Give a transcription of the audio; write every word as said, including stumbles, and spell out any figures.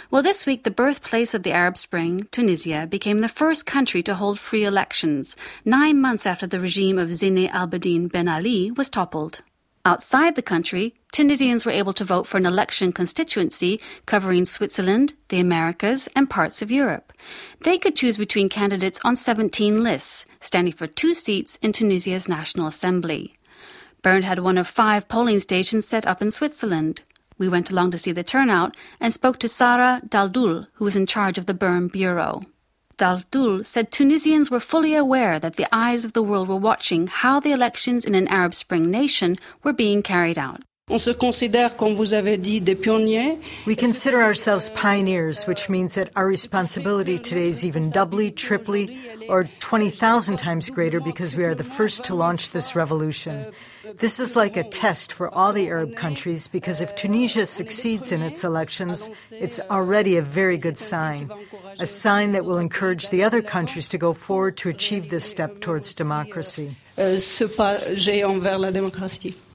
Well, this week, the birthplace of the Arab Spring, Tunisia, became the first country to hold free elections, nine months after the regime of Zine al-Abidine Ben Ali was toppled. Outside the country, Tunisians were able to vote for an election constituency covering Switzerland, the Americas, and parts of Europe. They could choose between candidates on seventeen lists, standing for two seats in Tunisia's National Assembly. Bern had one of five polling stations set up in Switzerland. We went along to see the turnout and spoke to Sarah Daldoul, who was in charge of the Bern bureau. Daldoul said Tunisians were fully aware that the eyes of the world were watching how the elections in an Arab Spring nation were being carried out. On se considère, comme vous avez dit, des pionniers. We consider ourselves pioneers, which means that our responsibility today is even doubly, triply, or twenty thousand times greater because we are the first to launch this revolution. This is like a test for all the Arab countries because if Tunisia succeeds in its elections, it's already a very good sign, a sign that will encourage the other countries to go forward to achieve this step towards democracy. Euh, ce pas géant vers la démocratie.